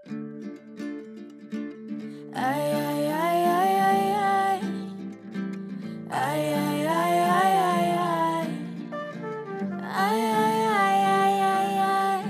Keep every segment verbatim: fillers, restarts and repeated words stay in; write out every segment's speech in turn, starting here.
Ai, ai, ai, ai, ai, ai. Ai, ai, ai, ai, ai, ai. Ai, ai, ai, ai, ai, ai.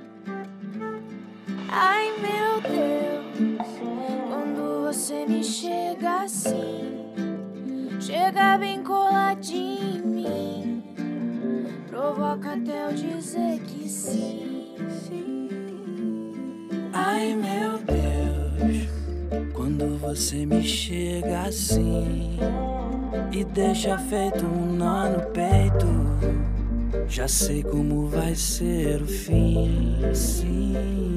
Ai, meu Deus, quando você me chega assim, chega bem coladinho em mim, provoca até eu dizer que sim, sim. Ai, meu Deus, quando você me chega assim e deixa feito um nó no peito, já sei como vai ser o fim, sim.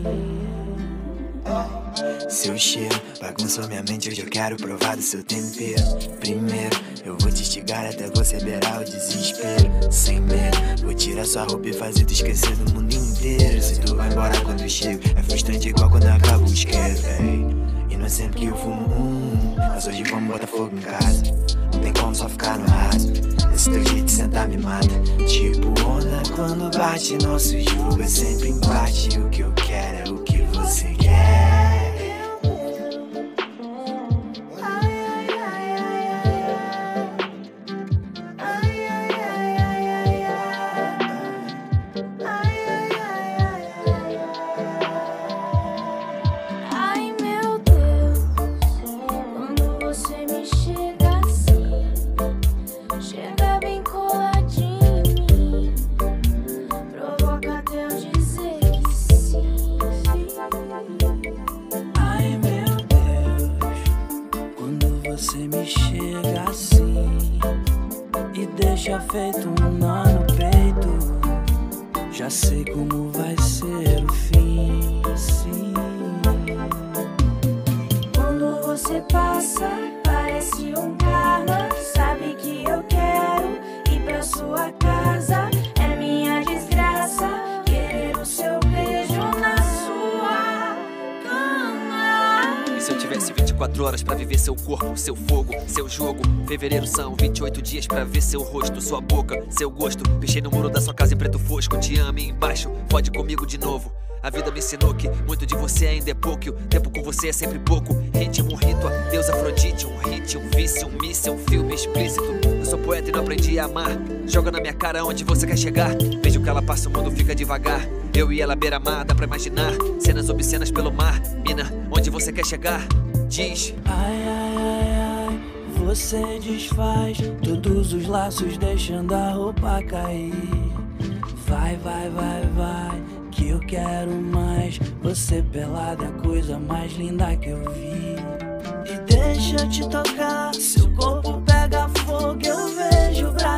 Seu cheiro bagunçou minha mente, hoje eu quero provar do seu tempero. Primeiro, eu vou te instigar até você beirar o desespero. Sem medo, vou tirar sua roupa e fazer tu esquecer do mundo inteiro. Se tu vai embora quando eu chego, é frustrante igual quando acaba o isqueiro, véi. E não é sempre que eu fumo um, mas hoje vamos botar fogo em casa. Não tem como só ficar no raso, esse teu jeito de sentar me mata. Tipo onda quando bate, nosso jogo é sempre empate. O que eu quero é o que você quer. Você me chega assim e deixa feito um nó no peito, já sei como vai ser o fim, sim. Quando você passa, parece um karma. Sabe que eu quero ir pra sua casa. É minha desgraça querer o seu beijo na sua cama. E se eu tivesse vinte e quatro horas pra viver seu corpo, seu fogo, seu jogo? Fevereiro são vinte e oito dias pra ver seu rosto, sua boca, seu gosto. Pichei no muro da sua casa em preto fosco. Te amo e embaixo, fode comigo de novo. A vida me ensinou que muito de você ainda é pouco. O tempo com você é sempre pouco. Ritmo, um rito, a Deus Afrodite. Um hit, um vício, um míssil, um filme explícito. Eu sou poeta e não aprendi a amar. Joga na minha cara onde você quer chegar. Vejo que ela passa, o mundo fica devagar. Eu e ela beira-mar, dá pra imaginar cenas obscenas pelo mar. Mina, onde você quer chegar? Diz. Ai, ai, ai, ai, você desfaz todos os laços deixando a roupa cair. Vai, vai, vai, vai, que eu quero mais. Você pelada é a coisa mais linda que eu vi. E deixa eu te tocar, seu corpo pega fogo, eu vejo o braço